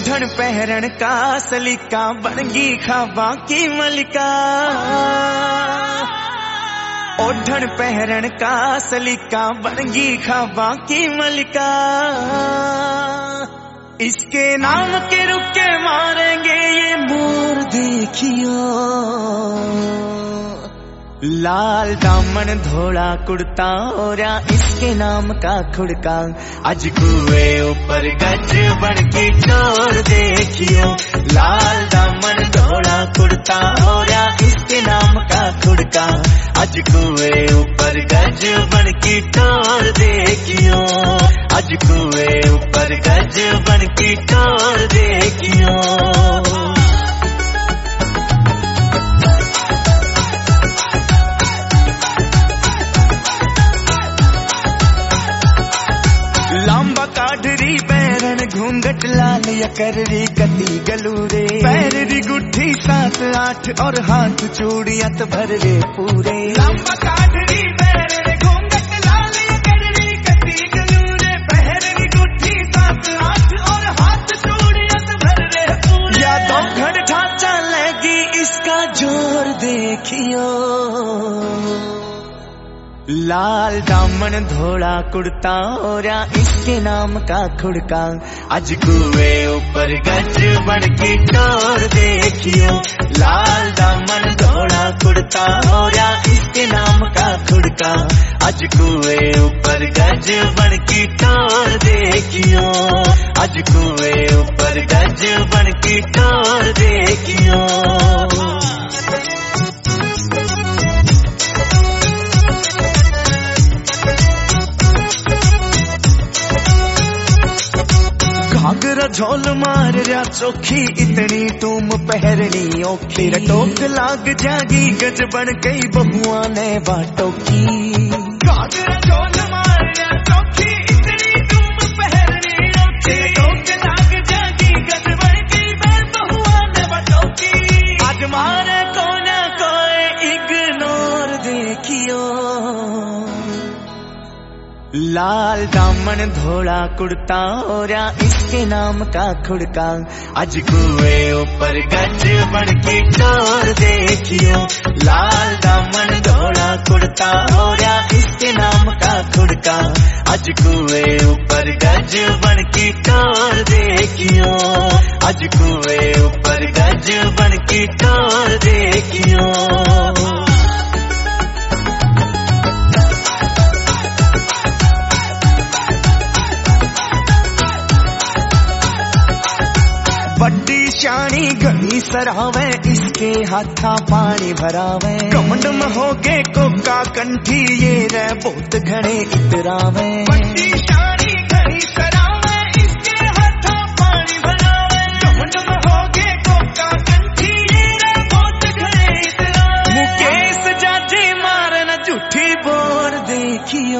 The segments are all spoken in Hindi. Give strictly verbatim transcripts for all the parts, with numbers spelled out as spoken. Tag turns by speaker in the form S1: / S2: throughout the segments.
S1: ओढ़न पहरन का सलीका बनगी खाबा की मलिका। ओढ़न पहरन का सलीका बनगी खाबा की मलिका। इसके नाम के रुके मारेंगे ये मोर देखियो। लाल दामन धोला कुर्ता ओरा इसके नाम का खुड़का। आज कुए ऊपर गज बन की चोर देखियो। लाल दामन धोला कुर्ता ओरा इसके नाम का खुड़का। आज कुए ऊपर गज बन की चोर देखियो। आज कुए ऊपर गज बन की चोर देखियो। लांबा काढ़री पैरन घूंघट लाल यकररी कती गलूरे। पैररी गुट्ठी सात आठ और हाथ चूड़ियत भर रे पूरे। लांबा काढ़री पैरन घूंघट लाल यकररी कती गलूरे। पैररी गुट्ठी सात आठ और हाथ चूड़ियत भर रे पूरे। या दो घड़ ढांचा लगी इसका जोर देखियो। लाल दामन धोला कुर्ता ओरा इसके नाम का खुड़का। आज कुए ऊपर गज बन की चोर देखियो। लाल दामन धोला कुर्ता ओरा इसके नाम का खुड़का। आज कुए ऊपर गज बन की चोर देखियो। आज कुए ऊपर गज बन की चोर देखियो। घाघरा झोल मार रहा चोखी इतनी तुम पहरनी औखी। टोक लाग जागी गज बन गई बहुआ ने बाटो की। घाघरा झोल मार रहा चोखी इतनी तुम पहरनी औखी। टोक लाग जागी गज बन गई बहुआ ने बाटो की। आज मारे को न कोई इग्नोर देखियो। लाल दामन धोला कुर्ता ओरा इसके नाम का खुड़का। आज कुए ऊपर गज बन की चोर देखियो। लाल दामन धोला कुर्ता ओरा इसके नाम का खुड़का। आज कुए ऊपर गज बन की चोर देखियो। आज कुए ऊपर गज बन की चोर देखियो। बड्डी शानी घड़ी सरावे इसके हाथा पानी भरावे। कमंड में होगे कोका कंठी ये रे बहुत घने इतरावे। बड्डी शानी घड़ी सरावे इसके हाथा पानी भरावे। कमंड में होगे कोका कंठी ये रे बहुत घने इतरावे। मुकेश जाजी मारन झूठी बोर देखियो।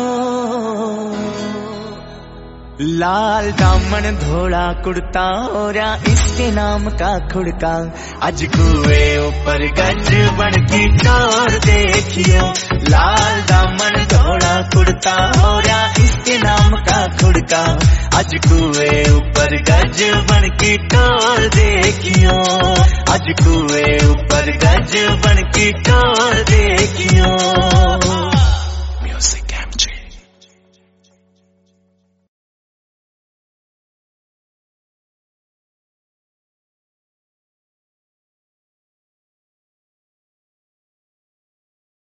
S1: लाल दामन धोला कुर्ता ओरा इसके नाम का खुड़का। आज कुए ऊपर गज बन की चोर देखियो। लाल दामन धोला कुर्ता ओरा इसके नाम का खुड़का। आज कुए ऊपर गज बन की चोर देखियो। आज कुए ऊपर गज बन की चोर